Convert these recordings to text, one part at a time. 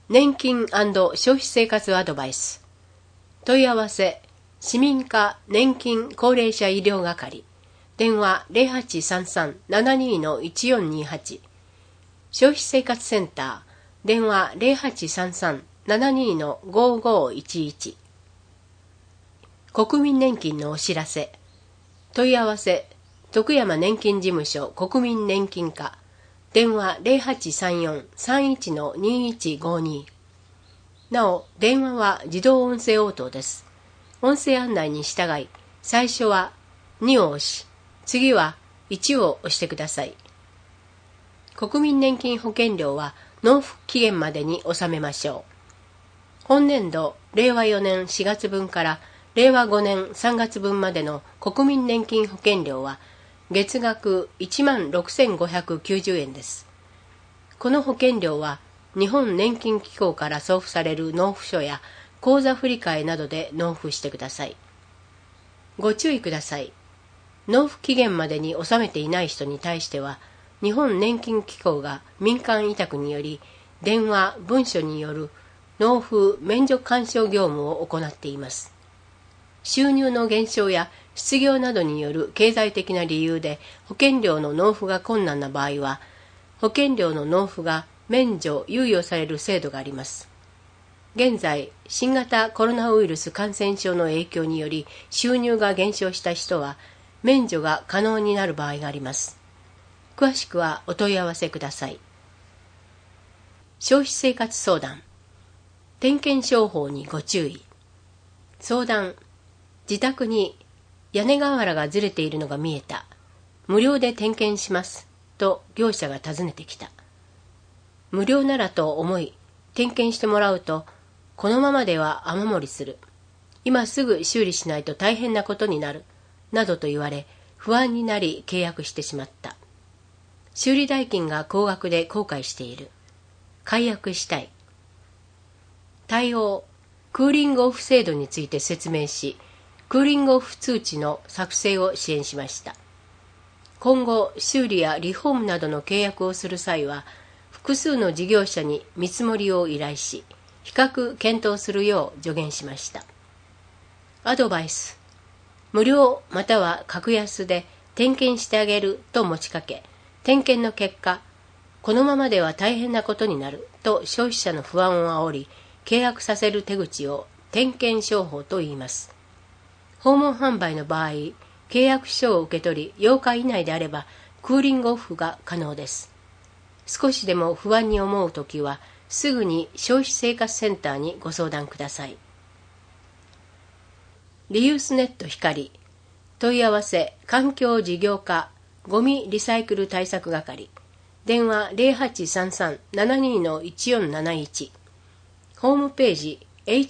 年金&消費生活アドバイス。問い合わせ、市民課年金高齢者医療係。電話 0833-72-1428。消費生活センター。電話 0833-72-5511。国民年金のお知らせ。問い合わせ、徳山年金事務所国民年金課。電話 0834-31-2152。なお、電話は自動音声応答です。音声案内に従い、最初は2を押し、次は1を押してください。国民年金保険料は納付期限までに納めましょう。本年度令和4年4月分から令和5年3月分までの国民年金保険料は月額16,590円です。この保険料は日本年金機構から送付される納付書や口座振替などで納付してください。ご注意ください。納付期限までに納めていない人に対しては、日本年金機構が民間委託により電話・文書による納付免除干渉業務を行っています。収入の減少や失業などによる経済的な理由で保険料の納付が困難な場合は、保険料の納付が免除・猶予される制度があります。現在、新型コロナウイルス感染症の影響により収入が減少した人は、免除が可能になる場合があります。詳しくはお問い合わせください。消費生活相談。点検商法にご注意。相談。自宅に屋根瓦がずれているのが見えた。無料で点検します。と業者が訪ねてきた。無料ならと思い、点検してもらうと、このままでは雨漏りする。今すぐ修理しないと大変なことになる。などと言われ、不安になり契約してしまった。修理代金が高額で後悔している。解約したい。対応。クーリングオフ制度について説明し、クーリングオフ通知の作成を支援しました。今後、修理やリフォームなどの契約をする際は、複数の事業者に見積もりを依頼し、比較検討するよう助言しました。アドバイス。無料または格安で点検してあげると持ちかけ、点検の結果、このままでは大変なことになると消費者の不安を煽り、契約させる手口を点検商法と言います。訪問販売の場合、契約書を受け取り8日以内であればクーリングオフが可能です。少しでも不安に思うときは、すぐに消費生活センターにご相談ください。リユースネット光。問い合わせ、環境事業課ゴミリサイクル対策係。電話 0833-72-1471。ホームページ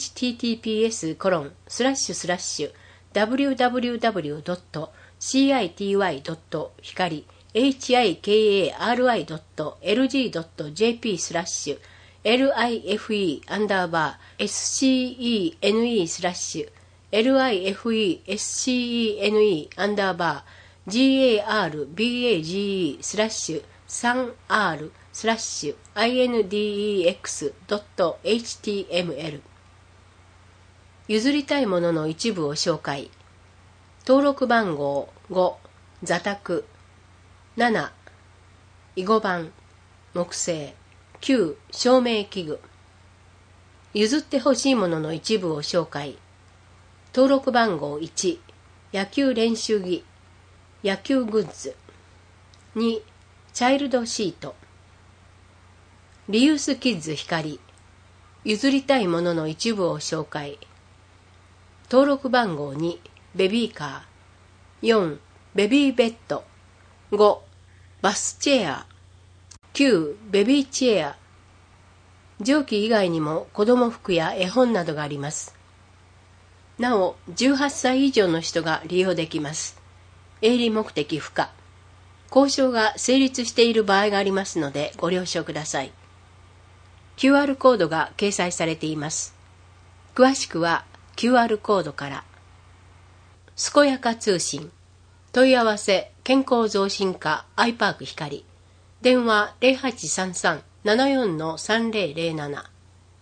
https://www.cityy.gov/life_index/html。 譲りたいものの一部を紹介。登録番号5、座卓7、囲碁盤、木製9、照明器具。譲ってほしいものの一部を紹介。登録番号1、野球練習着、野球グッズ2、チャイルドシート。リユースキッズ光。譲りたいものの一部を紹介。登録番号2、ベビーカー4、ベビーベッド5、バスチェア9、ベビーチェア。上記以外にも子供服や絵本などがあります。なお、18歳以上の人が利用できます。営利目的不可。交渉が成立している場合がありますのでご了承ください。QR コードが掲載されています。詳しくは QR コードから。健やか通信。問い合わせ、健康増進課アイパーク光。電話 0833-74-3007。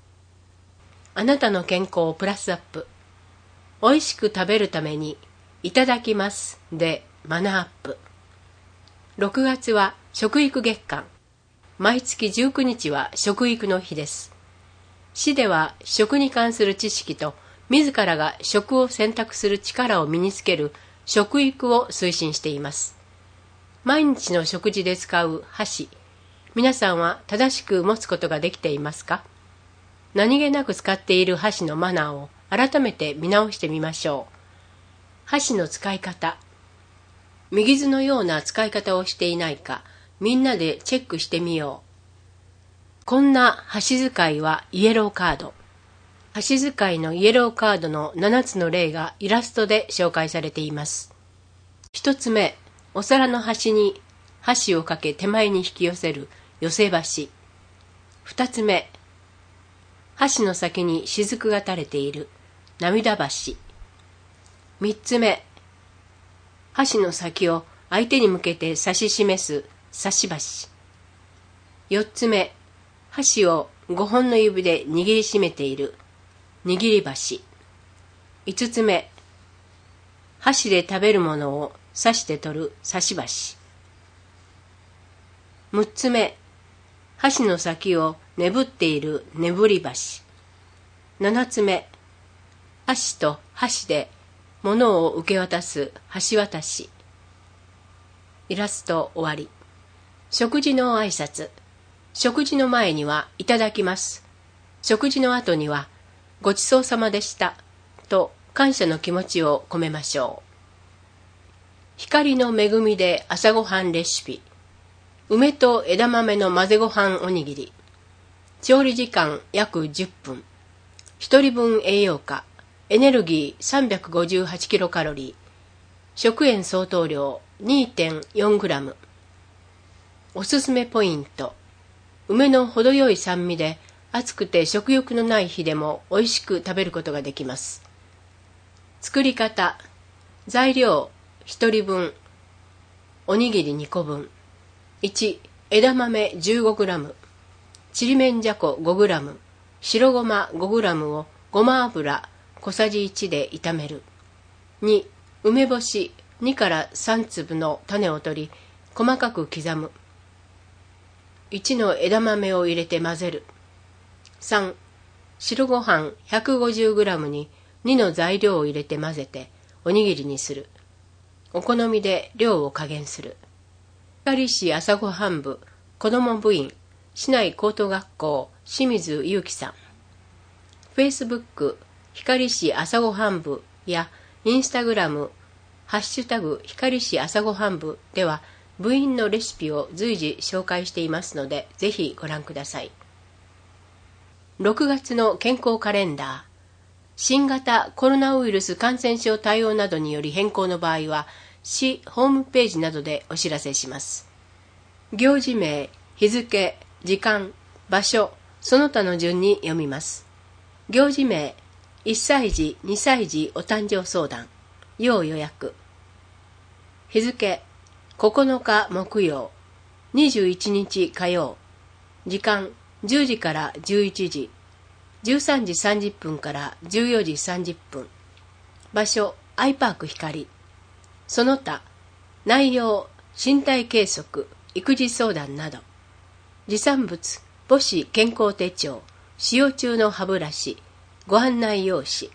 あなたの健康をプラスアップ。おいしく食べるためにいただきますでマナーアップ。6月は食育月間。毎月19日は食育の日です。市では食に関する知識と自らが食を選択する力を身につける食育を推進しています。毎日の食事で使う箸、皆さんは正しく持つことができていますか？何気なく使っている箸のマナーを改めて見直してみましょう。箸の使い方。右図のような使い方をしていないか、みんなでチェックしてみよう。こんな箸使いはイエローカード。箸使いのイエローカードの7つの例がイラストで紹介されています。1つ目、お皿の端に箸をかけ手前に引き寄せる寄せ箸。2つ目、箸の先に雫が垂れている涙箸。3つ目、箸の先を相手に向けて指し示す差し箸。4つ目、箸を5本の指で握りしめている握り箸。5つ目、箸で食べるものを刺して取る刺し箸。6つ目、箸の先を眠っている眠り箸。7つ目、箸と箸で物を受け渡す箸渡し。イラスト終わり。食事の挨拶。食事の前にはいただきます。食事の後にはごちそうさまでしたと感謝の気持ちを込めましょう。光の恵みで朝ごはんレシピ。梅と枝豆の混ぜごはんおにぎり。調理時間約10分。1人分栄養価。エネルギー358キロカロリー。食塩相当量 2.4 グラム。おすすめポイント。梅の程よい酸味で暑くて食欲のない日でも美味しく食べることができます。作り方。材料1人分。おにぎり2個分。1、枝豆15グラム。ちりめんじゃこ5グラム。白ごま5グラムをごま油小さじ1で炒める。2、梅干し2から3粒の種を取り、細かく刻む。1の枝豆を入れて混ぜる。3、白ご飯 150g に2の材料を入れて混ぜておにぎりにする。お好みで量を加減する。光市朝ごはん部子ども部員市内高等学校清水祐樹さん。Facebook 光市朝ごはん部やインスタグラムハッシュタグ光市朝ごはん部では部員のレシピを随時紹介していますのでぜひご覧ください。6月の健康カレンダー。新型コロナウイルス感染症対応などにより変更の場合は市ホームページなどでお知らせします。行事名、日付、時間、場所、その他の順に読みます。行事名、1歳児、2歳児お誕生相談、要予約。日付、9日木曜、21日火曜。時間、10時から11時、13時30分から14時30分。場所、アイパーク光。その他、内容、身体計測、育児相談など。持参物、母子健康手帳、使用中の歯ブラシ、ご案内用紙。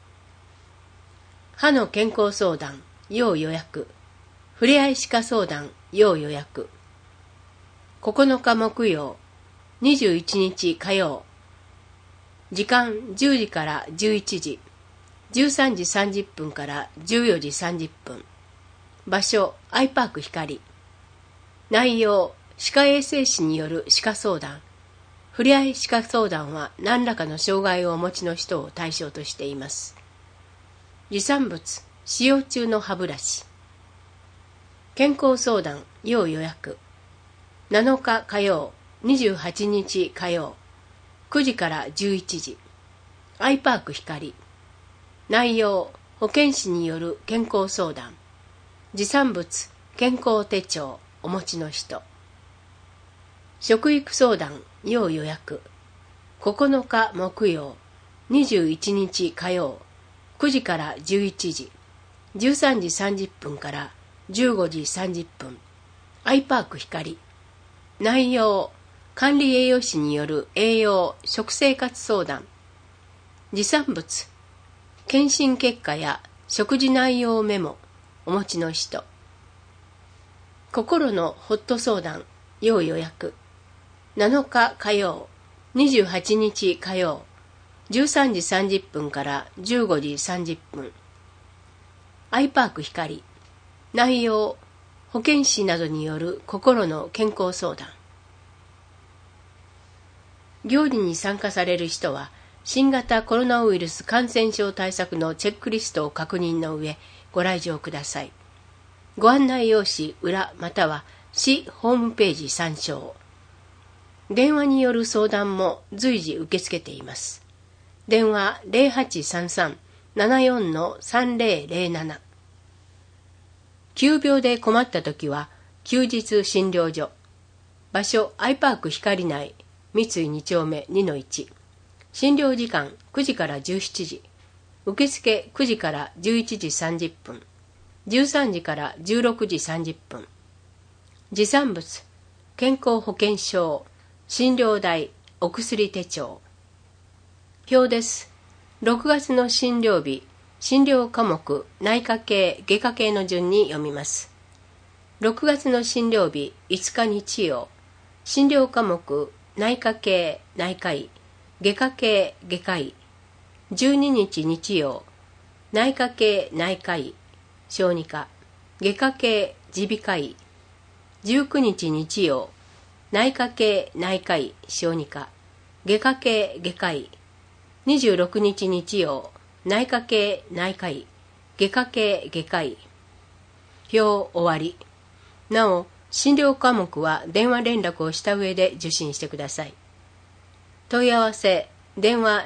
歯の健康相談、要予約。ふれあい歯科相談、要予約。9日木曜、21日火曜。時間10時から11時、13時30分から14時30分。場所、アイパーク光。内容、歯科衛生士による歯科相談。ふれあい歯科相談は何らかの障害をお持ちの人を対象としています。持参物、使用中の歯ブラシ。健康相談、要予約。7日火曜、28日火曜。9時から11時。アイパーク光。内容、保健師による健康相談。持参物、健康手帳、お持ちの人。食育相談、要予約。9日木曜、 21日火曜、9時から11時、13時30分から15時30分、アイパーク光。内容、管理栄養士による栄養・食生活相談。持参物、検診結果や食事内容メモ、お持ちの人。心のホット相談、要予約。7日火曜、28日火曜、13時30分から15時30分。アイパーク光。内容、保健師などによる心の健康相談。行事に参加される人は、新型コロナウイルス感染症対策のチェックリストを確認の上、ご来場ください。ご案内用紙裏または市ホームページ参照。電話による相談も随時受け付けています。電話0833-74-3007。急病で困ったときは休日診療所。場所アイパーク光内三井2丁目 2-1。診療時間9時から17時。受付9時から11時30分。13時から16時30分。持参物、健康保険証、診療代、お薬手帳。表です。6月の診療日、診療科目、内科系、外科系の順に読みます。6月の診療日、5日日曜、診療科目、内科系、内科医、外科系、外科医。12日日曜、内科系、内科医、小児科、外科系、耳鼻科医。19日日曜、内科系、内科医、小児科、外科系、外科医。26日日曜、内科系、内科医、外科系、外科医。表終わり。なお、診療科目は電話連絡をした上で受診してください。問い合わせ、電話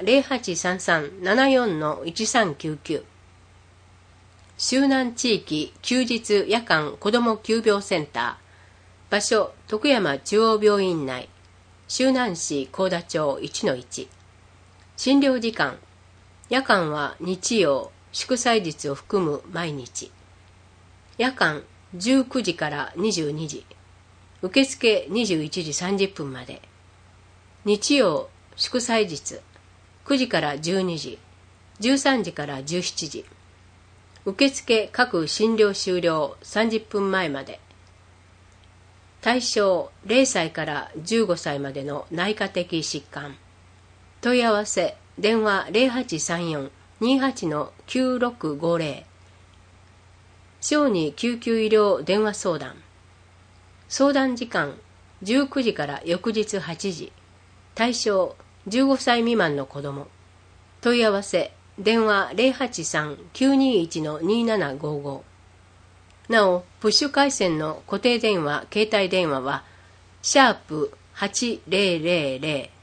0833-74-1399。周南地域休日夜間子ども急病センター。場所、徳山中央病院内。周南市幸田町 1-1。診療時間。夜間は日曜、祝祭日を含む毎日。夜間19時から22時。受付21時30分まで。日曜、祝祭日、9時から12時、13時から17時。受付各診療終了30分前まで。対象0歳から15歳までの内科的疾患。問い合わせ、電話0834-28-9650。小児救急医療電話相談。相談時間19時から翌日8時。対象15歳未満の子ども。問い合わせ電話083-921-2755。なお、プッシュ回線の固定電話、携帯電話は、#8000